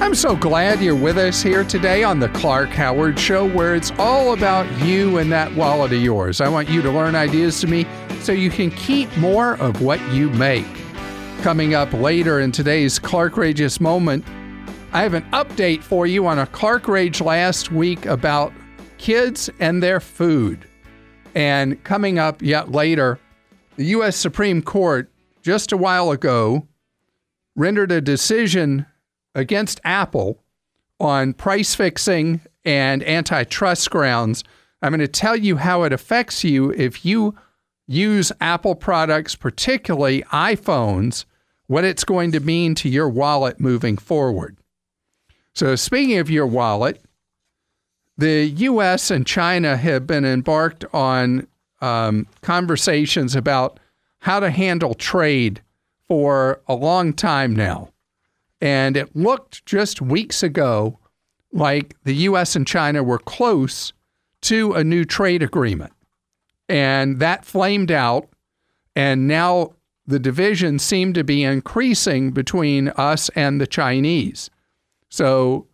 I'm so glad you're with us here today on the Clark Howard Show, where it's all about you and that wallet of yours. I want you to learn ideas to me so you can keep more of what you make. Coming up later in today's Clark Rageous Moment, I have an update for you on a Clark Rage last week about kids and their food. And coming up yet later, the U.S. Supreme Court just a while ago rendered a decision against Apple on price fixing and antitrust grounds. I'm going to tell you how it affects you if you use Apple products, particularly iPhones, what it's going to mean to your wallet moving forward. So speaking of your wallet, the U.S. and China have been embarked on conversations about how to handle trade for a long time now. And it looked just weeks ago like the U.S. and China were close to a new trade agreement. And that flamed out. And now the division seemed to be increasing between us and the Chinese. So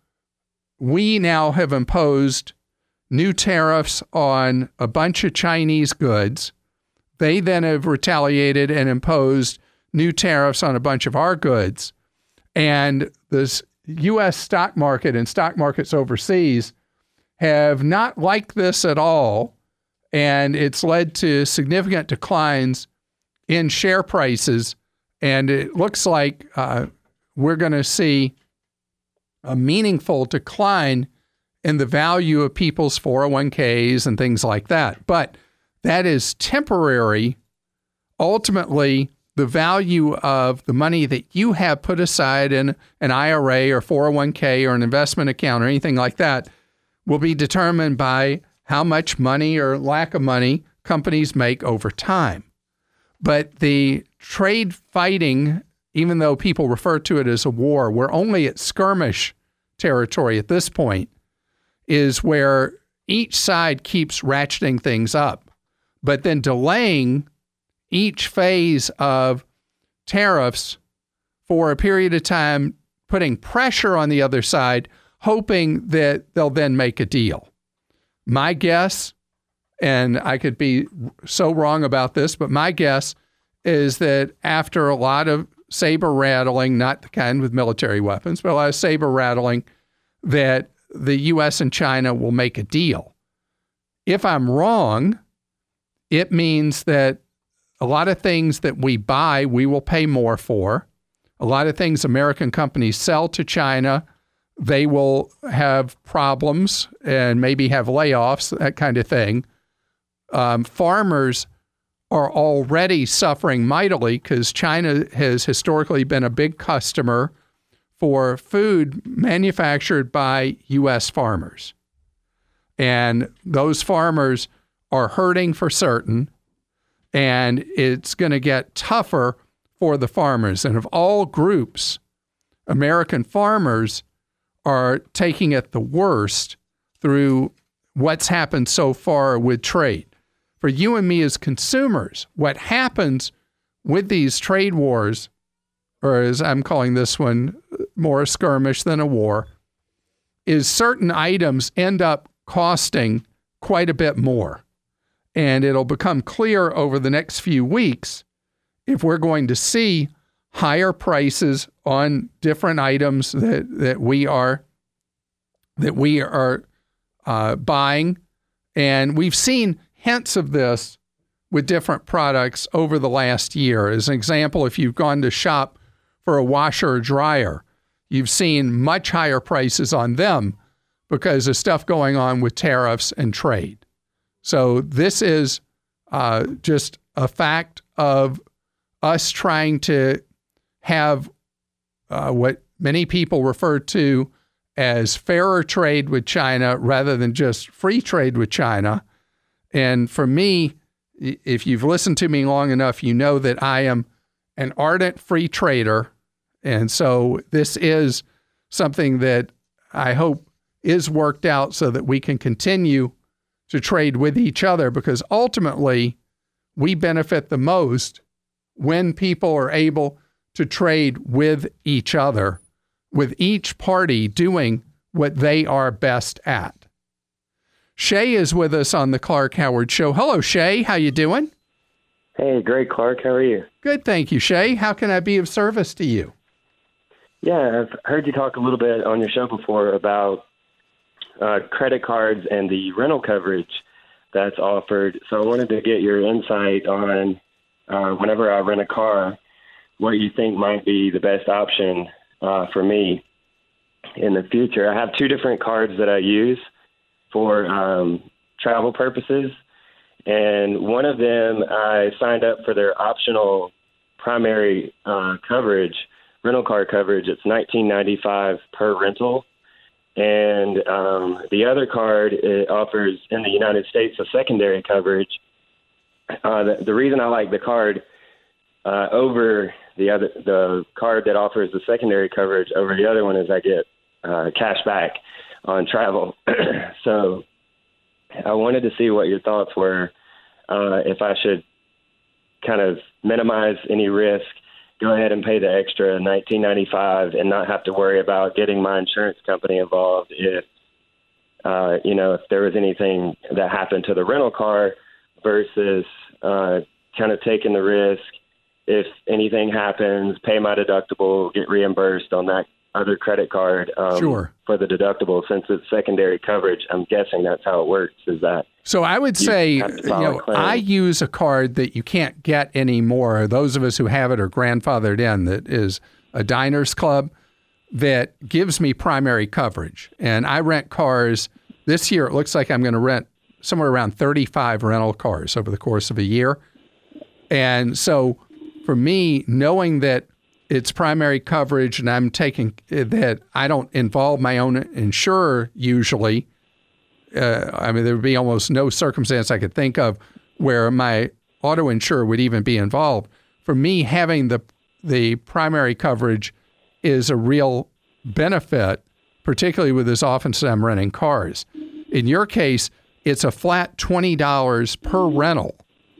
we now have imposed new tariffs on a bunch of Chinese goods. They then have retaliated and imposed new tariffs on a bunch of our goods. And the U.S. stock market and stock markets overseas have not liked this at all. And it's led to significant declines in share prices. And it looks like we're going to see a meaningful decline in the value of people's 401ks and things like that. But that is temporary. Ultimately, the value of the money that you have put aside in an IRA or 401k or an investment account or anything like that will be determined by how much money or lack of money companies make over time. But the trade fighting, even though people refer to it as a war, we're only at skirmish territory at this point, is where each side keeps ratcheting things up, but then delaying each phase of tariffs for a period of time, putting pressure on the other side, hoping that they'll then make a deal. My guess, and I could be so wrong about this, but my guess is that after a lot of saber rattling, not the kind with military weapons, but a lot of saber rattling, that the U.S. and China will make a deal. If I'm wrong, it means that a lot of things that we buy, we will pay more for. A lot of things American companies sell to China, they will have problems and maybe have layoffs, that kind of thing. Farmers are already suffering mightily because China has historically been a big customer for food manufactured by U.S. farmers. And those farmers are hurting for certain, and it's going to get tougher for the farmers. And of all groups, American farmers are taking it the worst through what's happened so far with trade. For you and me as consumers, what happens with these trade wars, or as I'm calling this one, more a skirmish than a war, is certain items end up costing quite a bit more. And it'll become clear over the next few weeks if we're going to see higher prices on different items that we are buying. And we've seen hints of this with different products over the last year. As an example, if you've gone to shop for a washer or dryer, you've seen much higher prices on them because of stuff going on with tariffs and trade. So this is just a fact of us trying to have what many people refer to as fairer trade with China rather than just free trade with China. And for me, if you've listened to me long enough, you know that I am an ardent free trader. And so this is something that I hope is worked out so that we can continue to trade with each other, because ultimately we benefit the most when people are able to trade with each other with each party doing what they are best at. Shay is with us on the Clark Howard Show. Hello, Shay. How you doing? Hey, great, Clark. How are you? Good, thank you, Shay. How can I be of service to you? Yeah, I've heard you talk a little bit on your show before about credit cards and the rental coverage that's offered. So I wanted to get your insight on whenever I rent a car, what you think might be the best option for me in the future. I have two different cards that I use for travel purposes. And one of them, I signed up for their optional primary coverage, rental car coverage. It's $19.95 per rental. And the other card, it offers in the United States a secondary coverage. The reason I like the card over the card that offers the secondary coverage over the other one is I get cash back on travel. So I wanted to see what your thoughts were, if I should kind of minimize any risk, go ahead and pay the extra $19.95 and not have to worry about getting my insurance company involved if there was anything that happened to the rental car, versus kind of taking the risk. If anything happens, pay my deductible, get reimbursed on that other credit card Sure. for the deductible. Since it's secondary coverage, I'm guessing that's how it works, is that So I would say, I use a card that you can't get anymore. Those of us who have it are grandfathered in. That is a Diners Club that gives me primary coverage. And I rent cars. This year, it looks like I'm going to rent somewhere around 35 rental cars over the course of a year. And so for me, knowing that it's primary coverage and I'm taking that I don't involve my own insurer usually, there would be almost no circumstance I could think of where my auto insurer would even be involved. For me, having the primary coverage is a real benefit, particularly with as often as I'm renting cars. In your case, it's a flat $20 per rental.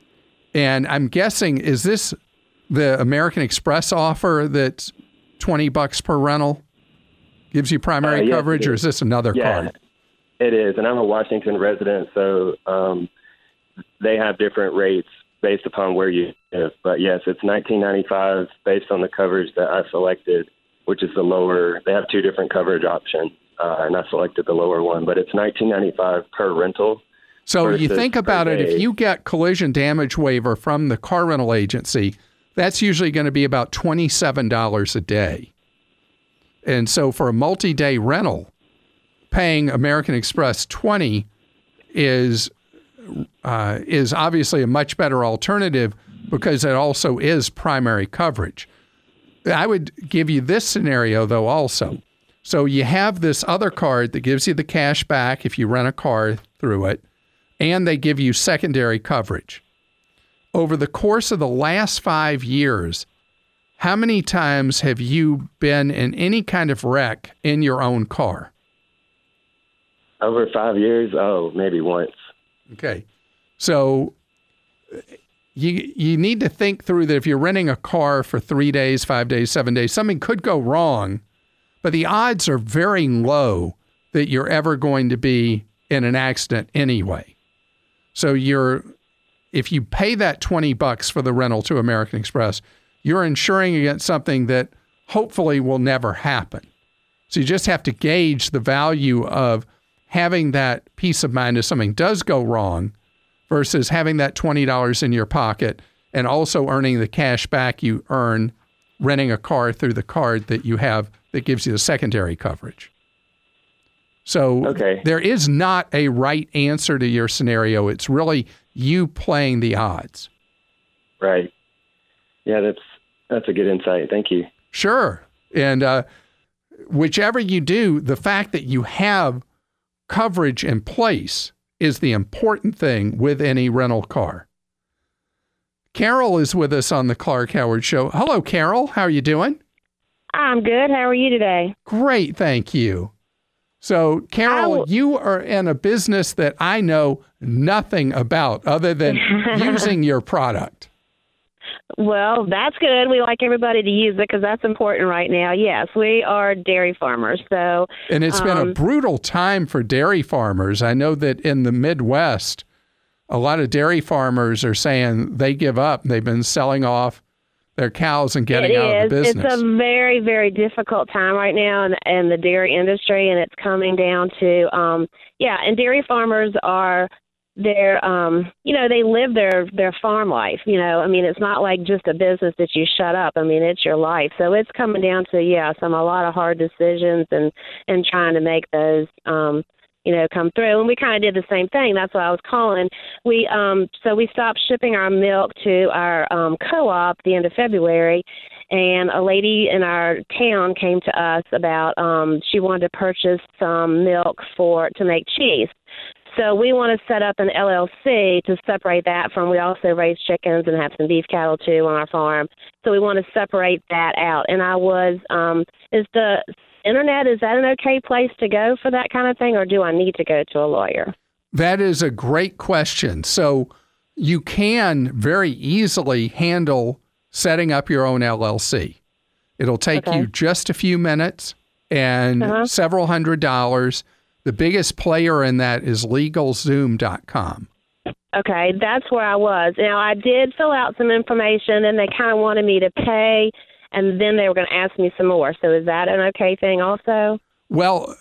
And I'm guessing, is this the American Express offer that's $20 per rental? Gives you primary coverage, or is this another card? It is, and I'm a Washington resident, so they have different rates based upon where you live. But yes, it's $19.95 based on the coverage that I selected, which is the lower. They have two different coverage options, and I selected the lower one. But it's $19.95 per rental. So you think about it, if you get collision damage waiver from the car rental agency, that's usually going to be about $27 a day. And so for a multi-day rental, paying American Express $20 is obviously a much better alternative because it also is primary coverage. I would give you this scenario, though, also. So you have this other card that gives you the cash back if you rent a car through it, and they give you secondary coverage. Over the course of the last 5 years, how many times have you been in any kind of wreck in your own car? Over 5 years? Oh, maybe once. Okay. So you need to think through that if you're renting a car for 3 days, 5 days, 7 days, something could go wrong, but the odds are very low that you're ever going to be in an accident anyway. So if you pay that $20 for the rental to American Express, you're insuring against something that hopefully will never happen. So you just have to gauge the value of having that peace of mind if something does go wrong versus having that $20 in your pocket and also earning the cash back you earn renting a car through the card that you have that gives you the secondary coverage. So There is not a right answer to your scenario. It's really you playing the odds. Right. Yeah, that's a good insight. Thank you. Sure. And whichever you do, the fact that you have coverage in place is the important thing with any rental car. Carol is with us on the Clark Howard Show. Hello, Carol. How are you doing? I'm good. How are you today? Great, thank you. So, Carol, you are in a business that I know nothing about other than using your product. Well, that's good. We like everybody to use it because that's important right now. Yes, we are dairy farmers. So, and it's been a brutal time for dairy farmers. I know that in the Midwest, a lot of dairy farmers are saying they give up. They've been selling off their cows and getting out of the business. It's a very, very difficult time right now in the dairy industry, and it's coming down to, and dairy farmers are, they live their farm life. I mean, it's not like just a business that you shut up. I mean, it's your life. So it's coming down to, a lot of hard decisions and trying to make those, come through. And we kind of did the same thing. That's why I was calling. We stopped shipping our milk to our co-op the end of February, and a lady in our town came to us about she wanted to purchase some milk to make cheese. So we want to set up an LLC to separate that from, we also raise chickens and have some beef cattle too on our farm. So we want to separate that out. And is the internet, is that an okay place to go for that kind of thing, or do I need to go to a lawyer? That is a great question. So you can very easily handle setting up your own LLC. It'll take you just a few minutes and several $100s. The biggest player in that is LegalZoom.com. Okay, that's where I was. Now, I did fill out some information, and they kind of wanted me to pay, and then they were going to ask me some more. So is that an okay thing also? Well,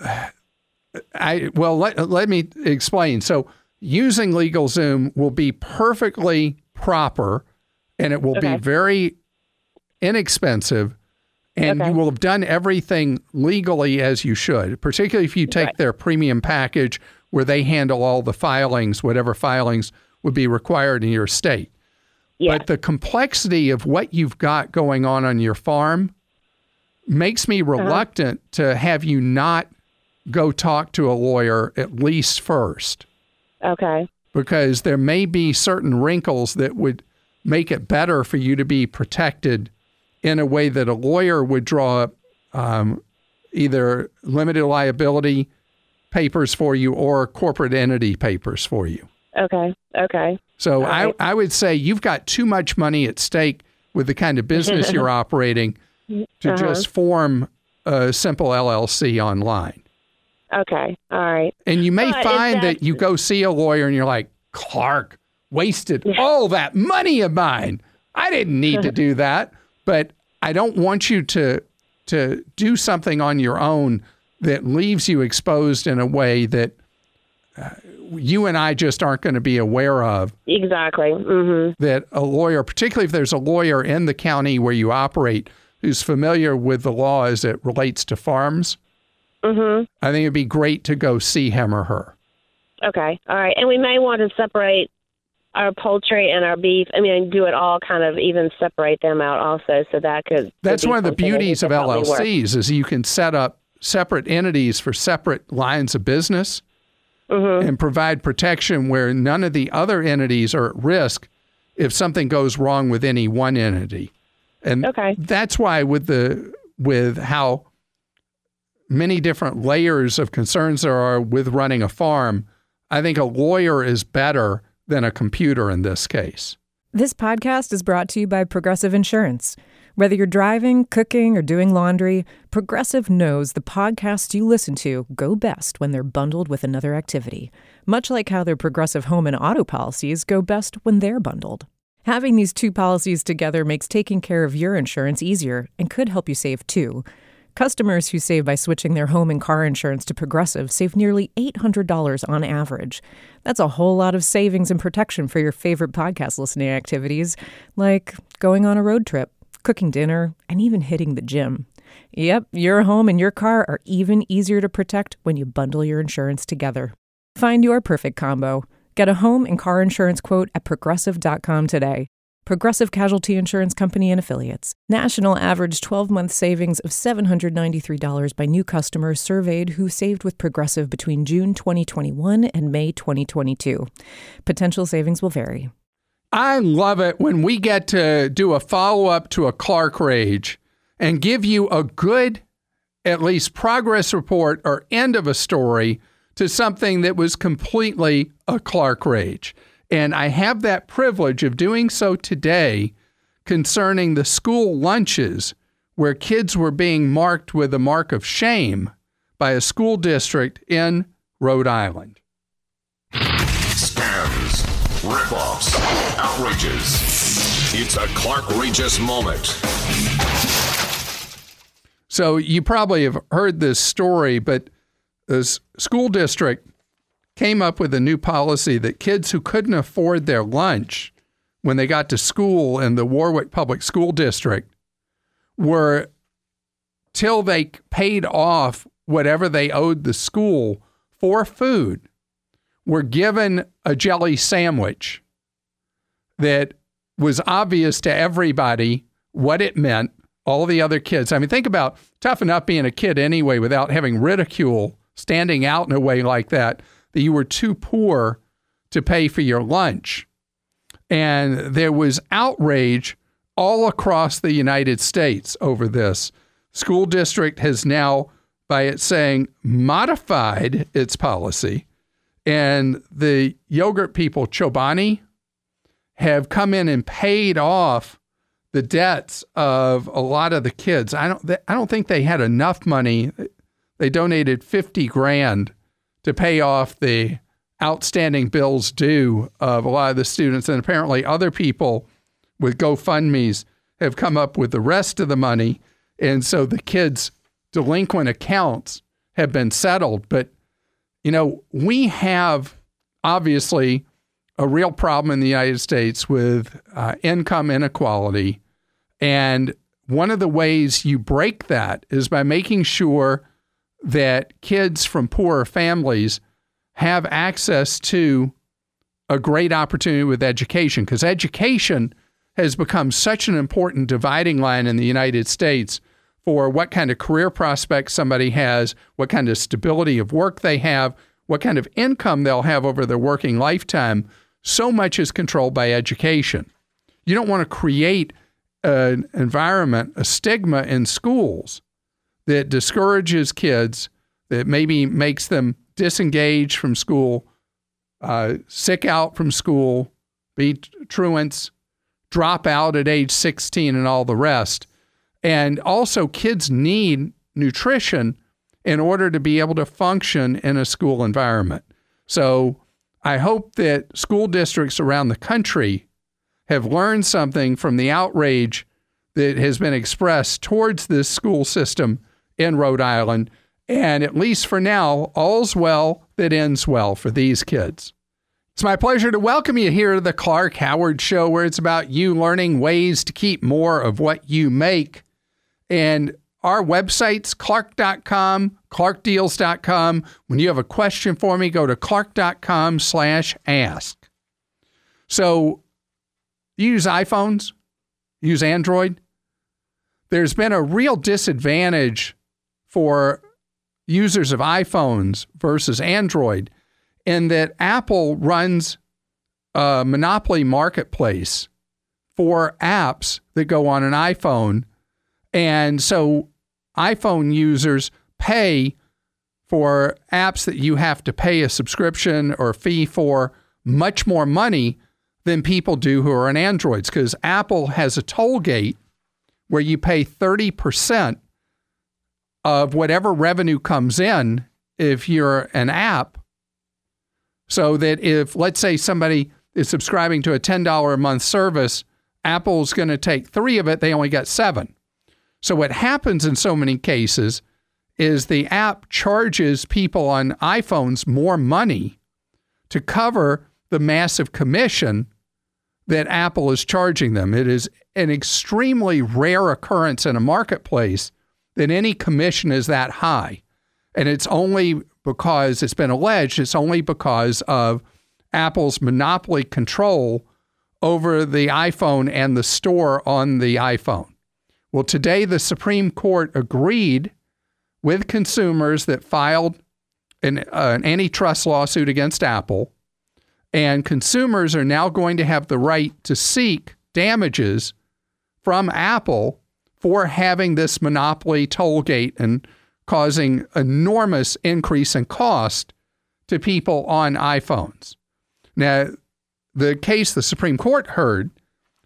let me explain. So using LegalZoom will be perfectly proper, and it will be very inexpensive, and you will have done everything legally as you should, particularly if you take their premium package where they handle all the filings, whatever filings would be required in your state. Yeah. But the complexity of what you've got going on your farm makes me reluctant to have you not go talk to a lawyer at least first. Okay. Because there may be certain wrinkles that would make it better for you to be protected in a way that a lawyer would draw up either limited liability papers for you or corporate entity papers for you. Okay. So I would say you've got too much money at stake with the kind of business you're operating to just form a simple LLC online. Okay. All right. And you may find that you go see a lawyer and you're like, Clark wasted all that money of mine. I didn't need to do that. But I don't want you to do something on your own that leaves you exposed in a way that you and I just aren't going to be aware of. Exactly. Mm-hmm. That a lawyer, particularly if there's a lawyer in the county where you operate who's familiar with the law as it relates to farms, I think it'd be great to go see him or her. Okay. All right. And we may want to separate our poultry and our beef. I mean, do it all kind of even separate them out also, so that could... That's one of the beauties of LLCs is you can set up separate entities for separate lines of business and provide protection where none of the other entities are at risk if something goes wrong with any one entity. And that's why with how many different layers of concerns there are with running a farm, I think a lawyer is better than a computer in this case. This podcast is brought to you by Progressive Insurance. Whether you're driving, cooking, or doing laundry, Progressive knows the podcasts you listen to go best when they're bundled with another activity, much like how their Progressive home and auto policies go best when they're bundled. Having these two policies together makes taking care of your insurance easier and could help you save too. Customers who save by switching their home and car insurance to Progressive save nearly $800 on average. That's a whole lot of savings and protection for your favorite podcast listening activities, like going on a road trip, cooking dinner, and even hitting the gym. Yep, your home and your car are even easier to protect when you bundle your insurance together. Find your perfect combo. Get a home and car insurance quote at Progressive.com today. Progressive Casualty Insurance Company and Affiliates. National average 12-month savings of $793 by new customers surveyed who saved with Progressive between June 2021 and May 2022. Potential savings will vary. I love it when we get to do a follow-up to a Clark Rage and give you a good, at least progress report or end of a story to something that was completely a Clark Rage. And I have that privilege of doing so today concerning the school lunches where kids were being marked with a mark of shame by a school district in Rhode Island. Scams, rip-offs, outrages. It's a Clark-rageous moment. So you probably have heard this story, but the school district came up with a new policy that kids who couldn't afford their lunch when they got to school in the Warwick Public School District were, till they paid off whatever they owed the school for food, were given a jelly sandwich that was obvious to everybody what it meant, all the other kids. I mean, think about tough enough being a kid anyway without having ridicule standing out in a way like that you were too poor to pay for your lunch. And there was outrage all across the United States over this. School district has now, by it saying, modified its policy. And the yogurt people, Chobani, have come in and paid off the debts of a lot of the kids. I don't think they had enough money. They donated $50,000 to pay off the outstanding bills due of a lot of the students. And apparently other people with GoFundMes have come up with the rest of the money. And so the kids' delinquent accounts have been settled. But, you know, we have obviously a real problem in the United States with income inequality. And one of the ways you break that is by making sure that kids from poorer families have access to a great opportunity with education, because education has become such an important dividing line in the United States for what kind of career prospects somebody has, what kind of stability of work they have, what kind of income they'll have over their working lifetime. So much is controlled by education. You don't want to create an environment, a stigma in schools that discourages kids, that maybe makes them disengage from school, sick out from school, be truants, drop out at age 16 and all the rest. And also kids need nutrition in order to be able to function in a school environment. So I hope that school districts around the country have learned something from the outrage that has been expressed towards this school system in Rhode Island. And at least for now, all's well that ends well for these kids. It's my pleasure to welcome you here to the Clark Howard Show, where it's about you learning ways to keep more of what you make. And our websites, clark.com, clarkdeals.com. When you have a question for me, go to clark.com/ask. So you use iPhones, use Android. There's been a real disadvantage for users of iPhones versus Android in that Apple runs a monopoly marketplace for apps that go on an iPhone. And so iPhone users pay for apps that you have to pay a subscription or fee for much more money than people do who are on Androids, because Apple has a toll gate where you pay 30% of whatever revenue comes in if you're an app. So that if, let's say, somebody is subscribing to a $10 a month service, Apple's going to take $3 of it, they only got $7. So what happens in so many cases is the app charges people on iPhones more money to cover the massive commission that Apple is charging them. It is an extremely rare occurrence in a marketplace that any commission is that high. And it's only because, it's been alleged, it's only because of Apple's monopoly control over the iPhone and the store on the iPhone. Well, today the Supreme Court agreed with consumers that filed an antitrust lawsuit against Apple, and consumers are now going to have the right to seek damages from Apple for having this monopoly toll gate and causing enormous increase in cost to people on iPhones. Now, the case the Supreme Court heard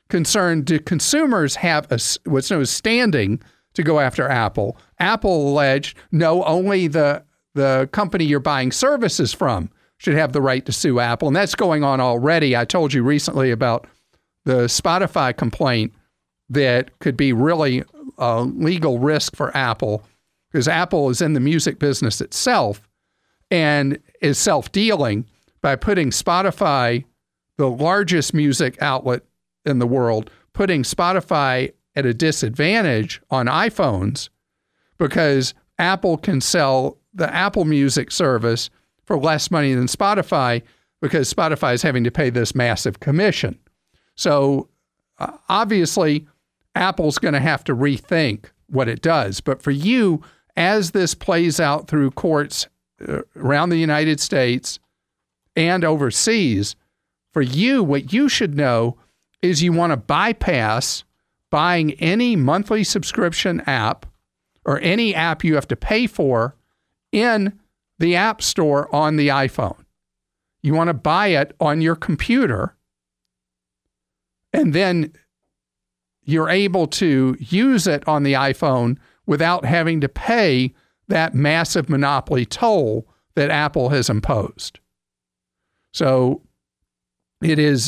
concerned, do consumers have what's known as standing to go after Apple? Apple alleged, no, only the company you're buying services from should have the right to sue Apple. And that's going on already. I told you recently about the Spotify complaint that could be really a legal risk for Apple, because Apple is in the music business itself and is self-dealing by putting Spotify, the largest music outlet in the world, putting Spotify at a disadvantage on iPhones because Apple can sell the Apple Music service for less money than Spotify because Spotify is having to pay this massive commission. So obviously, Apple's going to have to rethink what it does. But for you, as this plays out through courts around the United States and overseas, for you, what you should know is you want to bypass buying any monthly subscription app or any app you have to pay for in the App Store on the iPhone. You want to buy it on your computer, and then you're able to use it on the iPhone without having to pay that massive monopoly toll that Apple has imposed. So it is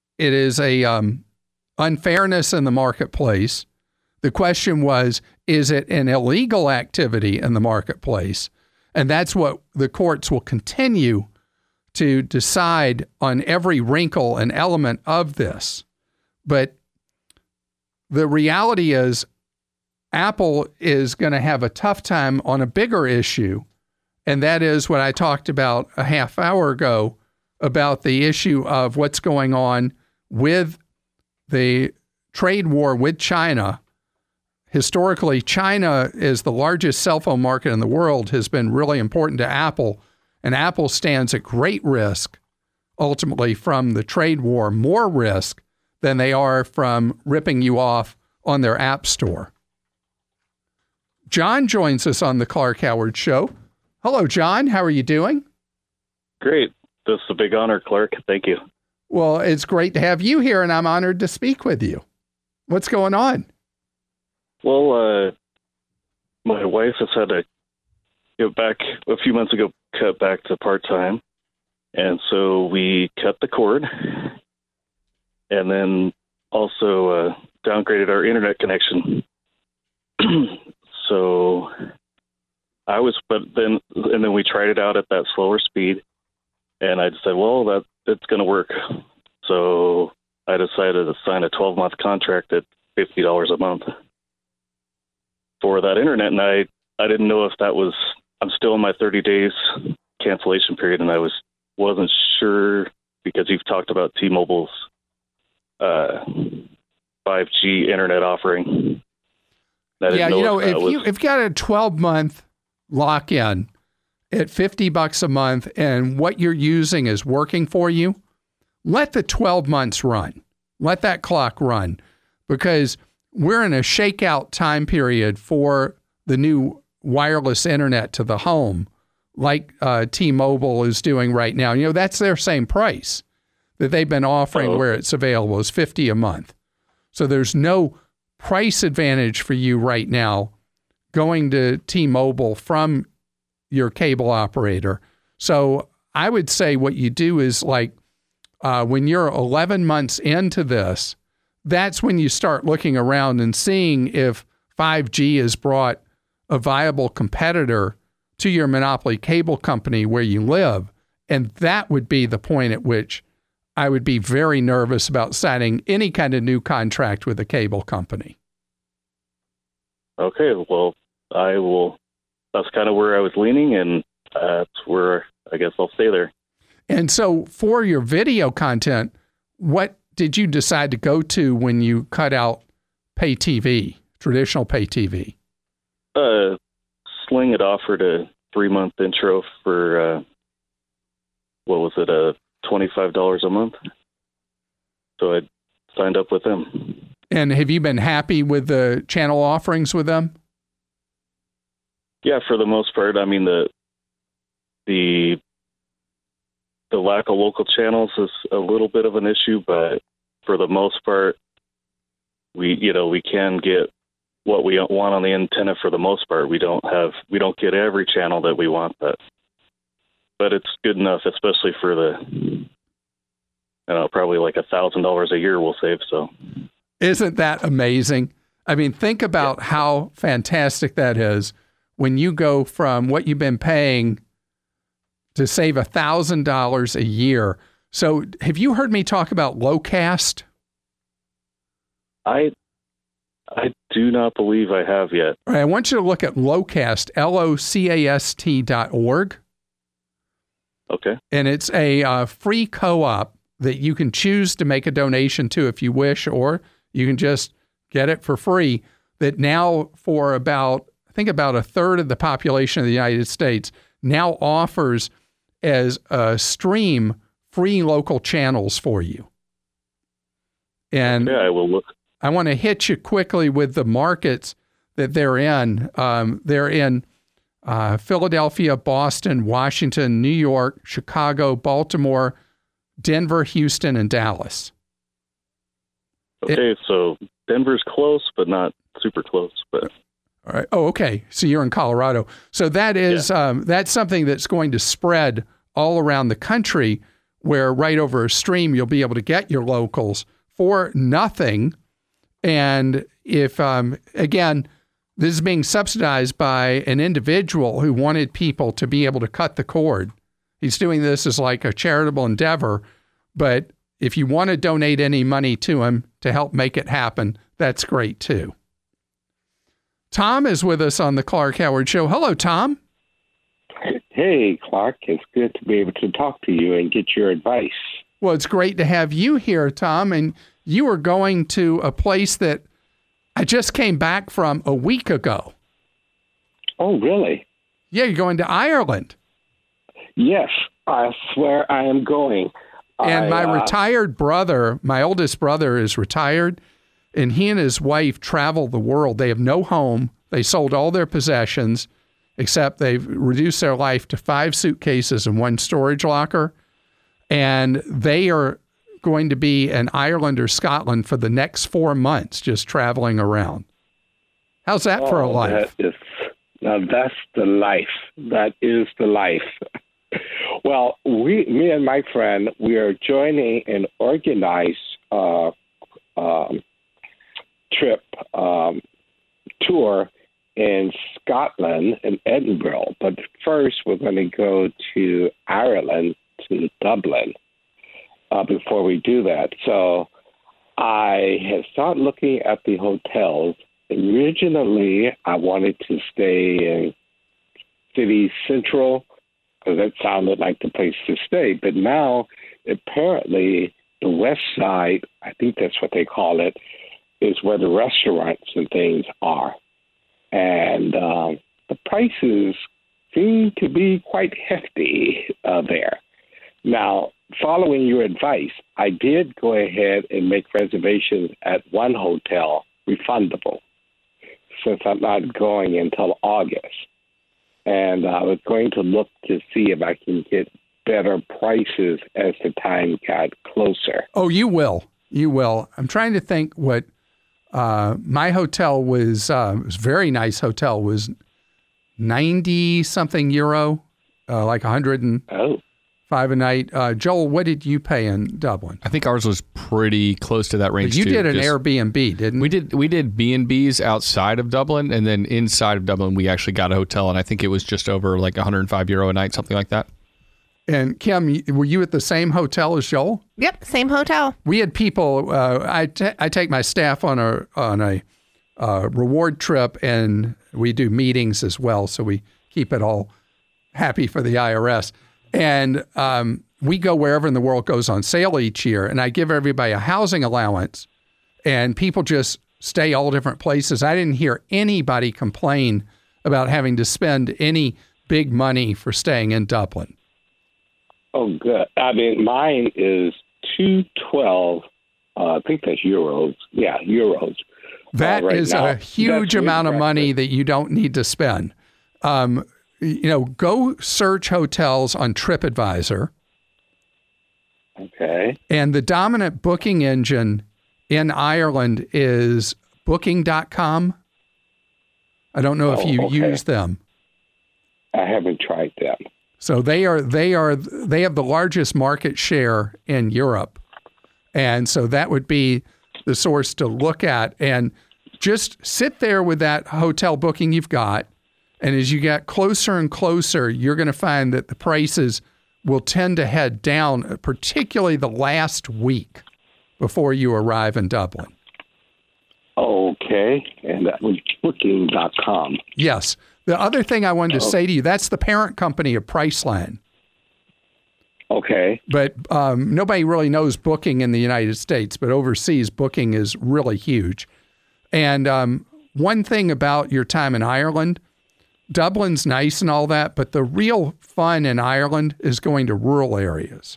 a unfairness in the marketplace. The question was, is it an illegal activity in the marketplace? And that's what the courts will continue to decide on every wrinkle and element of this. But the reality is Apple is going to have a tough time on a bigger issue, and that is what I talked about a half hour ago about the issue of what's going on with the trade war with China. Historically, China is the largest cell phone market in the world, has been really important to Apple, and Apple stands at great risk, ultimately, from the trade war, more risk than they are from ripping you off on their app store. John joins us on the Clark Howard Show. Hello, John. How are you doing? Great. This is a big honor, Clark. Thank you. Well, it's great to have you here, and I'm honored to speak with you. What's going on? Well, my wife has had to, back a few months ago, cut back to part-time. And so we cut the cord and then also downgraded our internet connection. And then we tried it out at that slower speed. And I decided, well, it's going to work. So I decided to sign a 12-month contract at $50 a month for that internet. And I didn't know if that was, I'm still in my 30 days cancellation period, and I wasn't sure because you've talked about T-Mobile's 5G internet offering. Yeah, if you've got a 12-month lock-in at $50 a month and what you're using is working for you, let the 12 months run. Let that clock run, because we're in a shakeout time period for the new wireless internet to the home, like T-Mobile is doing right now. That's their same price that they've been offering where it's available is $50 a month. So there's no price advantage for you right now going to T-Mobile from your cable operator. So I would say what you do is when you're 11 months into this, that's when you start looking around and seeing if 5G has brought a viable competitor to your monopoly cable company where you live. And that would be the point at which I would be very nervous about signing any kind of new contract with a cable company. Okay, well, I will. That's kind of where I was leaning, and that's where I guess I'll stay there. And so for your video content, what did you decide to go to when you cut out pay TV, traditional pay TV? Sling had offered a 3-month intro for, $25 a month. So I signed up with them. And have you been happy with the channel offerings with them? Yeah, for the most part. I mean, the lack of local channels is a little bit of an issue, but for the most part, we can get what we want on the antenna for the most part. We don't get every channel that we want, but it's good enough, especially for the, probably like $1,000 a year we'll save. So, isn't that amazing? I mean, think about how fantastic that is when you go from what you've been paying to save $1,000 a year. So, have you heard me talk about Locast? I do not believe I have yet. All right, I want you to look at Locast, LOCAST.org. Okay. And it's a free co-op that you can choose to make a donation to if you wish, or you can just get it for free. That now for about a third of the population of the United States now offers as a stream free local channels for you. And yeah, I will look. I want to hit you quickly with the markets that they're in. They're in Philadelphia, Boston, Washington, New York, Chicago, Baltimore, Denver, Houston, and Dallas. Okay, so Denver's close, but not super close. But all right. Oh, okay. So you're in Colorado. So that is that's something that's going to spread all around the country, where right over a stream you'll be able to get your locals for nothing. And if again, this is being subsidized by an individual who wanted people to be able to cut the cord. He's doing this as like a charitable endeavor, but if you want to donate any money to him to help make it happen, that's great too. Tom is with us on the Clark Howard Show. Hello, Tom. Hey, Clark. It's good to be able to talk to you and get your advice. Well, it's great to have you here, Tom. And you are going to a place that I just came back from a week ago. Oh, really? Yeah, you're going to Ireland. Yes, I swear I am going. And my retired brother, my oldest brother, is retired, and he and his wife travel the world. They have no home. They sold all their possessions, except they've reduced their life to 5 suitcases and 1 storage locker. And they are going to be in Ireland or Scotland for the next 4 months, just traveling around. How's that for a life? Now that's the life. That is the life. Well, me and my friend, we are joining an organized trip tour in Scotland and Edinburgh. But first, we're going to go to Ireland, to Dublin, before we do that. So I had started looking at the hotels. Originally, I wanted to stay in City Central, because that sounded like the place to stay. But now, apparently, the West Side, I think that's what they call it, is where the restaurants and things are. And the prices seem to be quite hefty there. Now, following your advice, I did go ahead and make reservations at one hotel, refundable, since I'm not going until August. And I was going to look to see if I can get better prices as the time got closer. Oh, you will. You will. I'm trying to think what my hotel was. It was a very nice hotel. Was 90-something euro, like 105 a night. Joel, what did you pay in Dublin? I think ours was pretty close to that range. But you too, did an Airbnb, didn't you? We did B&Bs outside of Dublin, and then inside of Dublin we actually got a hotel, and I think it was just over like 105 euro a night, something like that. And Kim, were you at the same hotel as Joel? Yep, same hotel. We had people. I take my staff on a reward trip, and we do meetings as well, so we keep it all happy for the IRS. And we go wherever in the world goes on sale each year, and I give everybody a housing allowance, and people just stay all different places. I didn't hear anybody complain about having to spend any big money for staying in Dublin. Oh, good. I mean, mine is 212. I think that's euros. Yeah, euros. That right is now. a huge amount of money that you don't need to spend. Go search hotels on TripAdvisor. Okay. And the dominant booking engine in Ireland is Booking.com. I don't know if you use them. I haven't tried them. So they have the largest market share in Europe. And so that would be the source to look at, and just sit there with that hotel booking you've got. And as you get closer and closer, you're going to find that the prices will tend to head down, particularly the last week before you arrive in Dublin. Okay. And that was Booking.com. Yes. The other thing I wanted to say to you, that's the parent company of Priceline. Okay. But nobody really knows Booking in the United States, but overseas Booking is really huge. And one thing about your time in Ireland, Dublin's nice and all that, but the real fun in Ireland is going to rural areas.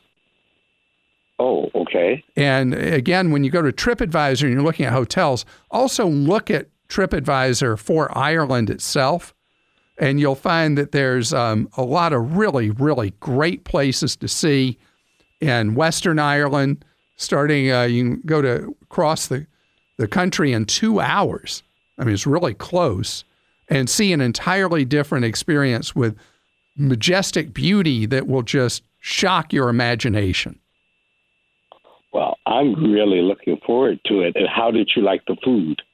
Oh, okay. And again, when you go to TripAdvisor and you're looking at hotels, also look at TripAdvisor for Ireland itself. And you'll find that there's a lot of really, really great places to see in Western Ireland. Starting, you can go to across the country in 2 hours. I mean, it's really close, and see an entirely different experience with majestic beauty that will just shock your imagination. Well, I'm really looking forward to it. And how did you like the food?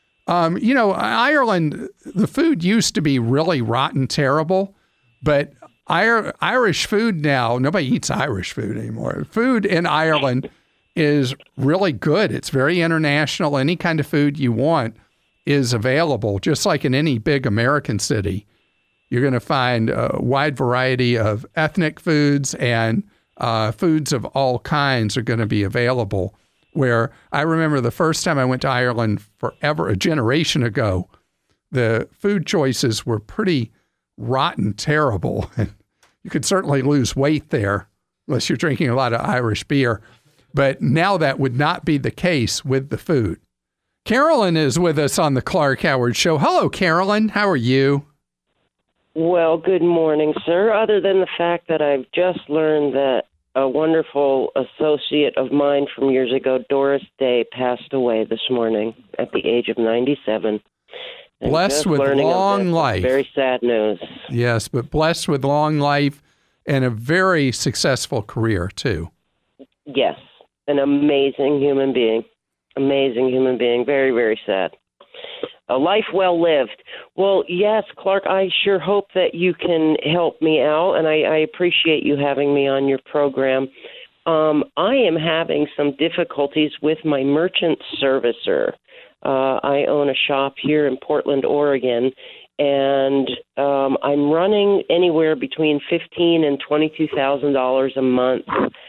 Ireland, the food used to be really rotten terrible, but Irish food now, nobody eats Irish food anymore. Food in Ireland is really good. It's very international. Any kind of food you want is available, just like in any big American city. You're going to find a wide variety of ethnic foods, and foods of all kinds are going to be available. Where I remember the first time I went to Ireland forever, a generation ago, the food choices were pretty rotten, terrible. And you could certainly lose weight there unless you're drinking a lot of Irish beer. But now that would not be the case with the food. Carolyn is with us on the Clark Howard Show. Hello, Carolyn. How are you? Well, good morning, sir. Other than the fact that I've just learned that a wonderful associate of mine from years ago, Doris Day, passed away this morning at the age of 97. And blessed with long life. Very sad news. Yes, but blessed with long life and a very successful career, too. Yes, an amazing human being. Amazing human being. Very, very sad. A life well lived. Well, yes, Clark, I sure hope that you can help me out, and I appreciate you having me on your program. I am having some difficulties with my merchant servicer. I own a shop here in Portland, Oregon, and I'm running anywhere between $15,000 and $22,000 a month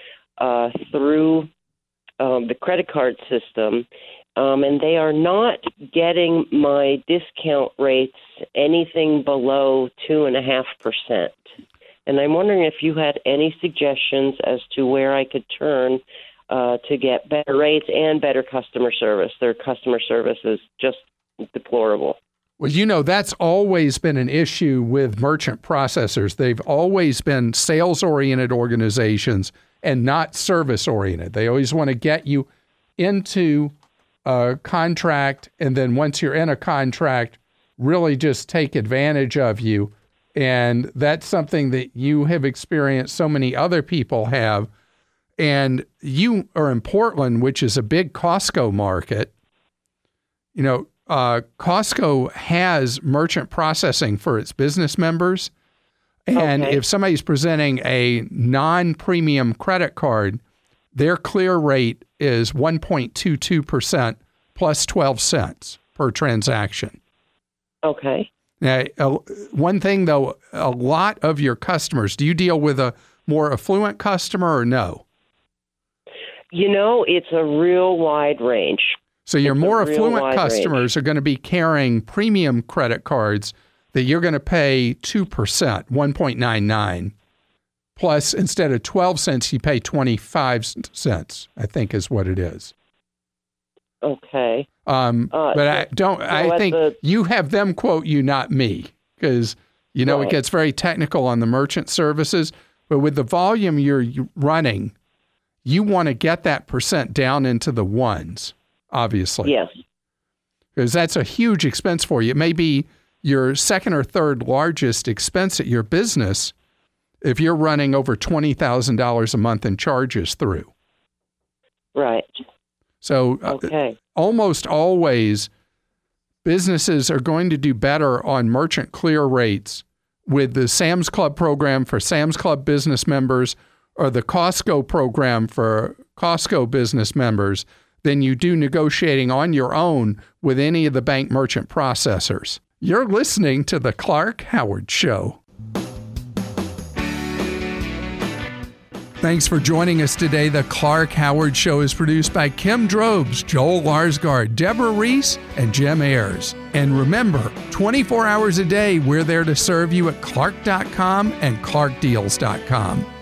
through the credit card system. And they are not getting my discount rates anything below 2.5%. And I'm wondering if you had any suggestions as to where I could turn to get better rates and better customer service. Their customer service is just deplorable. Well, that's always been an issue with merchant processors. They've always been sales-oriented organizations and not service-oriented. They always want to get you into a contract, and then once you're in a contract, really just take advantage of you. And that's something that you have experienced, so many other people have. And you are in Portland, which is a big Costco market. Costco has merchant processing for its business members. And if somebody's presenting a non-premium credit card, their clear rate is 1.22% plus 12 cents per transaction. Okay. Now, one thing, though, a lot of your customers, do you deal with a more affluent customer or no? It's a real wide range. So your more affluent customers are going to be carrying premium credit cards that you're going to pay 2%, 1.99. Plus, instead of 12 cents, you pay 25 cents, I think is what it is. Okay. I think you have them quote you, not me, because, it gets very technical on the merchant services. But with the volume you're running, you want to get that percent down into the ones. obviously. Yes. Because that's a huge expense for you. It may be your second or third largest expense at your business if you're running over $20,000 a month in charges through. Right. So almost always businesses are going to do better on merchant clear rates with the Sam's Club program for Sam's Club business members or the Costco program for Costco business members than you do negotiating on your own with any of the bank merchant processors. You're listening to The Clark Howard Show. Thanks for joining us today. The Clark Howard Show is produced by Kim Drobes, Joel Larsgaard, Deborah Reese, and Jim Ayers. And remember, 24 hours a day, we're there to serve you at Clark.com and ClarkDeals.com.